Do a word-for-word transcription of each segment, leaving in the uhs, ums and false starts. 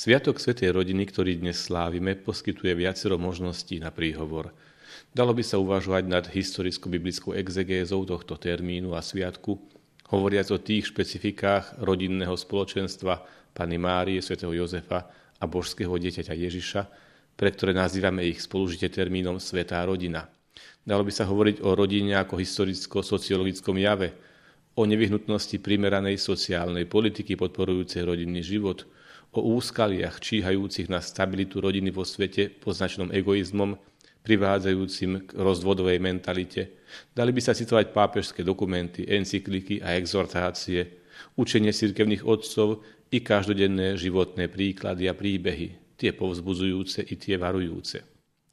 Sviatok Svätej rodiny, ktorý dnes slávime, poskytuje viacero možností na príhovor. Dalo by sa uvažovať nad historicko-biblickou exegézou tohto termínu a sviatku, hovoriac o tých špecifikách rodinného spoločenstva Panny Márie, svätého Jozefa a božského dieťaťa Ježiša, pre ktoré nazývame ich spolužite termínom Svätá rodina. Dalo by sa hovoriť o rodine ako historicko-sociologickom jave, o nevyhnutnosti primeranej sociálnej politiky podporujúcej rodinný život, o úskaliach číhajúcich na stabilitu rodiny vo svete poznačenom egoizmom, privádzajúcim k rozvodovej mentalite. Dali by sa citovať pápežské dokumenty, encykliky a exhortácie, učenie cirkevných otcov i každodenné životné príklady a príbehy, tie povzbudzujúce i tie varujúce.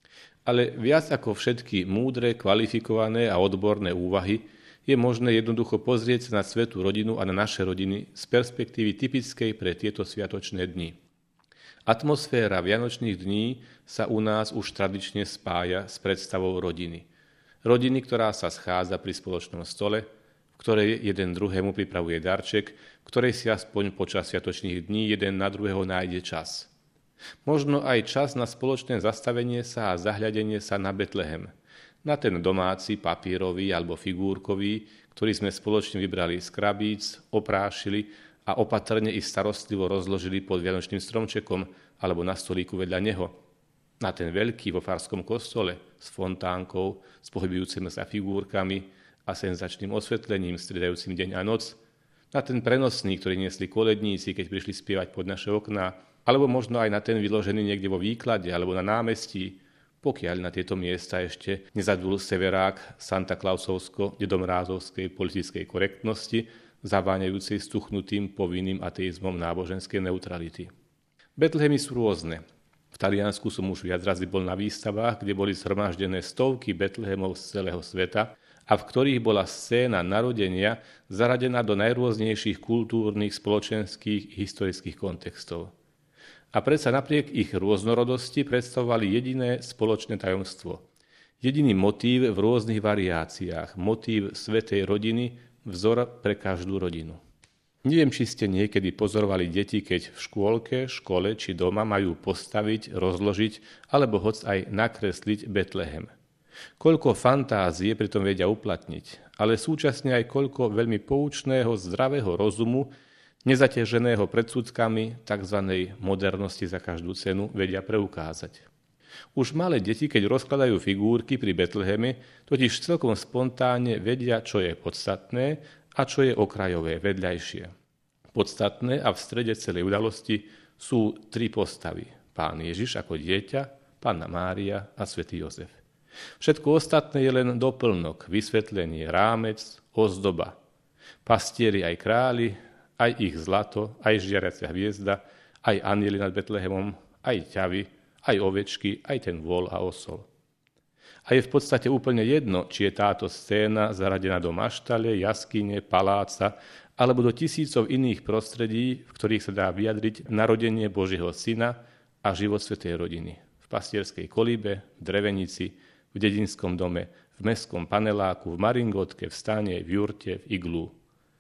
Ale viac ako všetky múdre, kvalifikované a odborné úvahy je možné jednoducho pozrieť sa na svätú rodinu a na naše rodiny z perspektívy typickej pre tieto sviatočné dni. Atmosféra vianočných dní sa u nás už tradične spája s predstavou rodiny. Rodiny, ktorá sa schádza pri spoločnom stole, v ktorej jeden druhému pripravuje darček, v ktorej si aspoň počas sviatočných dní jeden na druhého nájde čas. Možno aj čas na spoločné zastavenie sa a zahľadenie sa na Betlehem, na ten domáci, papírový alebo figúrkový, ktorý sme spoločne vybrali z krabíc, oprášili a opatrne i starostlivo rozložili pod vianočným stromčekom alebo na stolíku vedľa neho. Na ten veľký vo farskom kostole s fontánkou, s pohybujúcimi sa figúrkami a senzačným osvetlením striedajúcim deň a noc. Na ten prenosný, ktorý niesli koledníci, keď prišli spievať pod naše okná, alebo možno aj na ten vyložený niekde vo výklade alebo na námestí, pokiaľ na tieto miesta ešte nezadul severák Santa Clausovsko-dedomrázovskej politickej korektnosti, zaváňajúcej stuchnutým povinným ateizmom náboženskej neutrality. Betlehemy sú rôzne. V Taliansku som už viac razy bol na výstavách, kde boli zhromaždené stovky Betlehemov z celého sveta a v ktorých bola scéna narodenia zaradená do najrôznejších kultúrnych, spoločenských a historických kontextov. A predsa napriek ich rôznorodosti predstavovali jediné spoločné tajomstvo. Jediný motív v rôznych variáciách, motív svätej rodiny, vzor pre každú rodinu. Neviem, či ste niekedy pozorovali deti, keď v škôlke, škole či doma majú postaviť, rozložiť alebo hoc aj nakresliť Betlehem. Koľko fantázie pritom vedia uplatniť, ale súčasne aj koľko veľmi poučného, zdravého rozumu, nezaťaženého predsudkami tzv. Modernosti za každú cenu vedia preukázať. Už malé deti, keď rozkladajú figúrky pri Betleheme, totiž celkom spontánne vedia, čo je podstatné a čo je okrajové, vedľajšie. Podstatné a v strede celej udalosti sú tri postavy. Pán Ježiš ako dieťa, Panna Mária a svätý Jozef. Všetko ostatné je len doplnok, vysvetlenie, rámec, ozdoba. Pastieri aj králi, aj ich zlato, aj žiariacia hviezda, aj anjeli nad Betlehemom, aj ťavy, aj ovečky, aj ten vol a osol. A je v podstate úplne jedno, či je táto scéna zaradená do maštale, jaskyne, paláca, alebo do tisícov iných prostredí, v ktorých sa dá vyjadriť narodenie Božieho syna a život svätej rodiny. V pastierskej kolíbe, v drevenici, v dedinskom dome, v mestskom paneláku, v maringotke, v stane, v jurte, v iglu.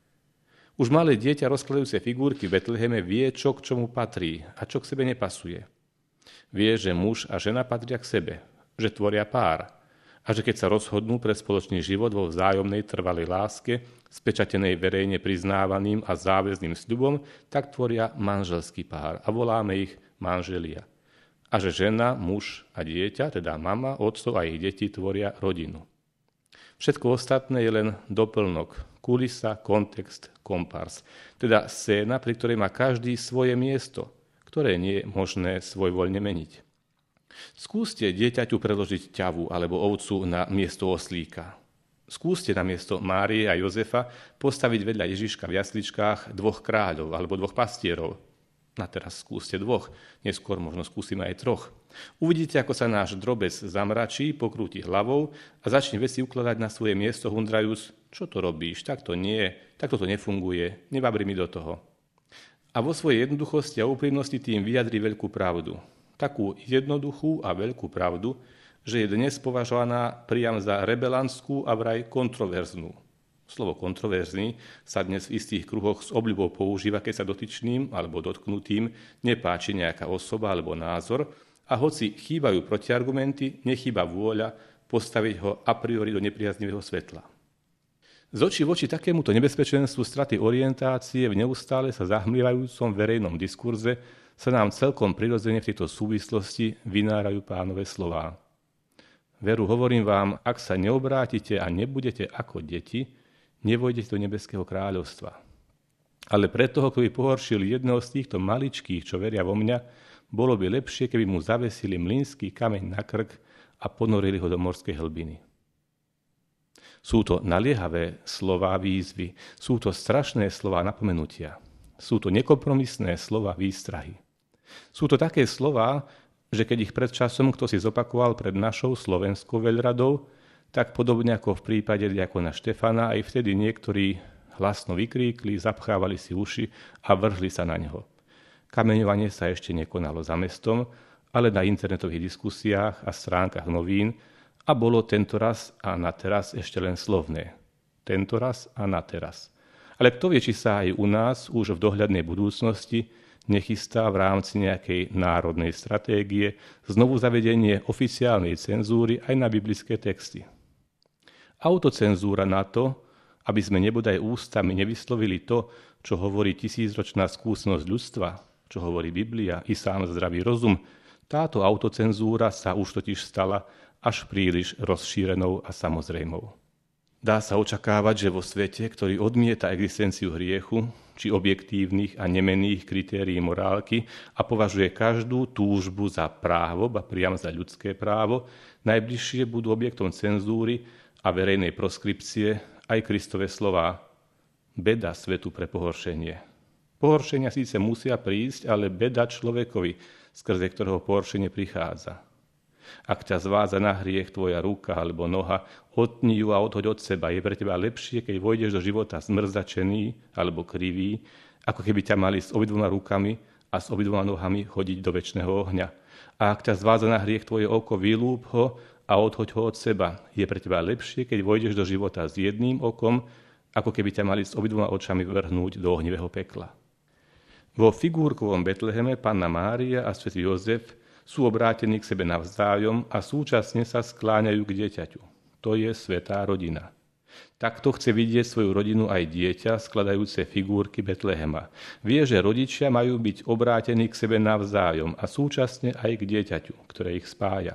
Už malé dieťa rozkladajúce figúrky v Betleheme vie, čo k čomu patrí a čo k sebe nepasuje. Vie, že muž a žena patria k sebe, že tvoria pár a že keď sa rozhodnú pre spoločný život vo vzájomnej trvalej láske, spečatenej verejne priznávaným a záväzným sľubom, tak tvoria manželský pár a voláme ich manželia. A že žena, muž a dieťa, teda mama, otcov a ich deti tvoria rodinu. Všetko ostatné je len doplnok, kulisa, kontext, kompárs. Teda scéna, pri ktorej má každý svoje miesto, ktoré nie je možné svojvoľne meniť. Skúste dieťaťu preložiť ťavu alebo ovcu na miesto oslíka. Skúste na miesto Márie a Jozefa postaviť vedľa Ježiška v jasličkách dvoch kráľov alebo dvoch pastierov. Na teraz skúste dvoch, neskôr možno skúsime aj troch. Uvidíte, ako sa náš drobec zamračí, pokrúti hlavou a začne veci ukladať na svoje miesto, hundrajúc, čo to robíš, tak to nie, tak to nefunguje, nebabri mi do toho. A vo svojej jednoduchosti a úprimnosti tým vyjadri veľkú pravdu. Takú jednoduchú a veľkú pravdu, že je dnes považovaná priam za rebelantskú a vraj kontroverznú. Slovo kontroverzný sa dnes v istých kruhoch s obľubou používa, keď sa dotyčným alebo dotknutým nepáči nejaká osoba alebo názor a hoci chýbajú protiargumenty, nechýba vôľa postaviť ho a priori do nepriaznivého svetla. Z očí v oči takémuto nebezpečenstvu straty orientácie v neustále sa zahmlievajúcom verejnom diskurze sa nám celkom prirodzene v tejto súvislosti vynárajú Pánove slová. Veru, hovorím vám, ak sa neobrátite a nebudete ako deti, nevojdete do nebeského kráľovstva. Ale pre toho, kto by pohoršil jedného z týchto maličkých, čo veria vo mňa, bolo by lepšie, keby mu zavesili mlynský kameň na krk a ponorili ho do morskej hlbiny. Sú to naliehavé slová výzvy, sú to strašné slová napomenutia, sú to nekompromisné slová výstrahy. Sú to také slová, že keď ich pred časom kto si zopakoval pred našou slovenskou veľradou, tak podobne ako v prípade diakona Štefana, aj vtedy niektorí hlasno vykríkli, zapchávali si uši a vrhli sa na neho. Kameňovanie sa ešte nekonalo za mestom, ale na internetových diskusiách a stránkach novín a bolo tento raz a na teraz ešte len slovné. Tento raz a na teraz. Ale kto vie, či sa aj u nás už v dohľadnej budúcnosti nechystá v rámci nejakej národnej stratégie znovu zavedenie oficiálnej cenzúry aj na biblické texty. Autocenzúra na to, aby sme nebodaj ústami nevyslovili to, čo hovorí tisícročná skúsenosť ľudstva, čo hovorí Biblia i sám zdravý rozum, táto autocenzúra sa už totiž stala až príliš rozšírenou a samozrejmou. Dá sa očakávať, že vo svete, ktorý odmieta existenciu hriechu, či objektívnych a nemenných kritérií morálky a považuje každú túžbu za právo, ba priam za ľudské právo, najbližšie budú objektom cenzúry a verejnej proskripcie aj Kristove slová. Beda svetu pre pohoršenie. Pohoršenia síce musia prísť, ale beda človekovi, skrze ktorého pohoršenie prichádza. Ak ťa zvádza na hriech tvoja ruka alebo noha, otni ju a odhoď od seba. Je pre teba lepšie, keď vojdeš do života zmrzačený alebo krivý, ako keby ťa mali s obidvoma rukami a s obidvoma nohami chodiť do večného ohňa. A ak ťa zvádza na hriech tvoje oko, vylúb ho a odhoď ho od seba. Je pre teba lepšie, keď vojdeš do života s jedným okom, ako keby ťa mali s obidvoma očami vrhnúť do ohnivého pekla. Vo figúrkovom Betleheme Panna Mária a svätý Jozef sú obrátení k sebe navzájom a súčasne sa skláňajú k dieťaťu. To je svätá rodina. Takto chce vidieť svoju rodinu aj dieťa, skladajúce figúrky Betlehema. Vie, že rodičia majú byť obrátení k sebe navzájom a súčasne aj k dieťaťu, ktoré ich spája.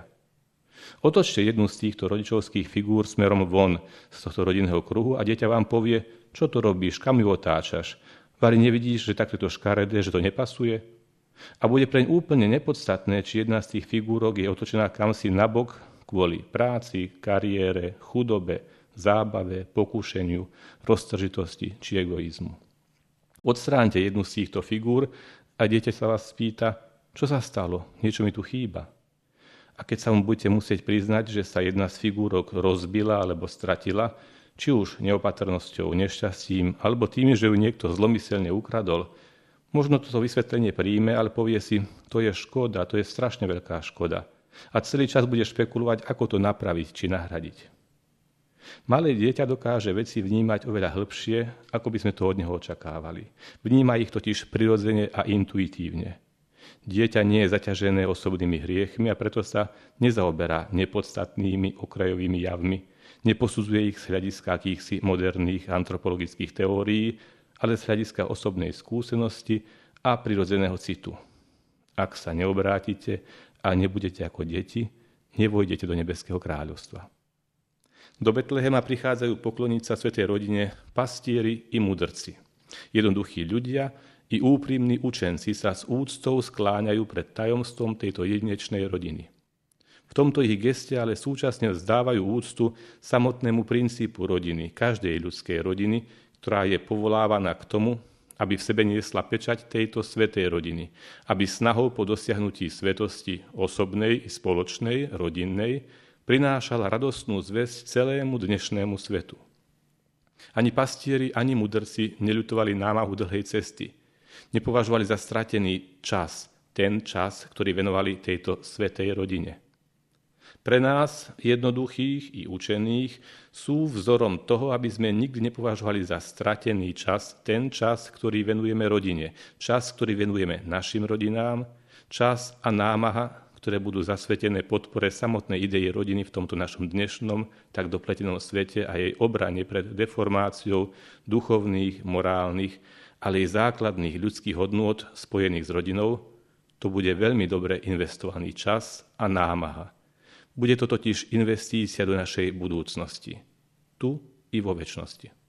Otočte jednu z týchto rodičovských figúr smerom von z tohto rodinného kruhu a dieťa vám povie, čo to robíš, kam ju otáčaš. Vari nevidíš, že takto to škaredé, že to nepasuje? A bude preň úplne nepodstatné, či jedna z tých figúrok je otočená kamsi nabok kvôli práci, kariére, chudobe, zábave, pokúšeniu, roztržitosti či egoizmu. Odstráňte jednu z týchto figúr a dieťa sa vás spýta, čo sa stalo, niečo mi tu chýba. A keď sa mu budete musieť priznať, že sa jedna z figúrok rozbila alebo stratila, či už neopatrnosťou, nešťastím, alebo tým, že ju niekto zlomyselne ukradol, možno toto vysvetlenie príjme, ale povie si, to je škoda, to je strašne veľká škoda. A celý čas bude špekulovať, ako to napraviť či nahradiť. Malé dieťa dokáže veci vnímať oveľa hĺbšie, ako by sme to od neho očakávali. Vníma ich totiž prirodzene a intuitívne. Dieťa nie je zaťažené osobnými hriechmi a preto sa nezaoberá nepodstatnými okrajovými javmi, neposudzuje ich z hľadiska akýchsi moderných antropologických teórií, ale z hľadiska osobnej skúsenosti a prirodzeného citu. Ak sa neobrátite a nebudete ako deti, nevojdete do nebeského kráľovstva. Do Betlehema prichádzajú pokloniť sa svätej rodine pastieri i mudrci. Jednoduchí ľudia i úprimní učenci sa s úctou skláňajú pred tajomstvom tejto jedinečnej rodiny. V tomto ich geste ale súčasne vzdávajú úctu samotnému princípu rodiny, každej ľudskej rodiny, ktorá je povolávaná k tomu, aby v sebe niesla pečať tejto svätej rodiny, aby snahou po dosiahnutí svetosti osobnej i spoločnej, rodinnej, prinášala radostnú zvesť celému dnešnému svetu. Ani pastieri, ani mudrci neľutovali námahu dlhej cesty. Nepovažovali za stratený čas, ten čas, ktorý venovali tejto svätej rodine. Pre nás, jednoduchých i učených, sú vzorom toho, aby sme nikdy nepovažovali za stratený čas ten čas, ktorý venujeme rodine, čas, ktorý venujeme našim rodinám, čas a námaha, ktoré budú zasvetené podpore samotnej idei rodiny v tomto našom dnešnom, tak dopletenom svete a jej obrane pred deformáciou duchovných, morálnych, ale aj základných ľudských hodnôt spojených s rodinou, to bude veľmi dobre investovaný čas a námaha. Bude to totiž investícia do našej budúcnosti, tu i vo večnosti.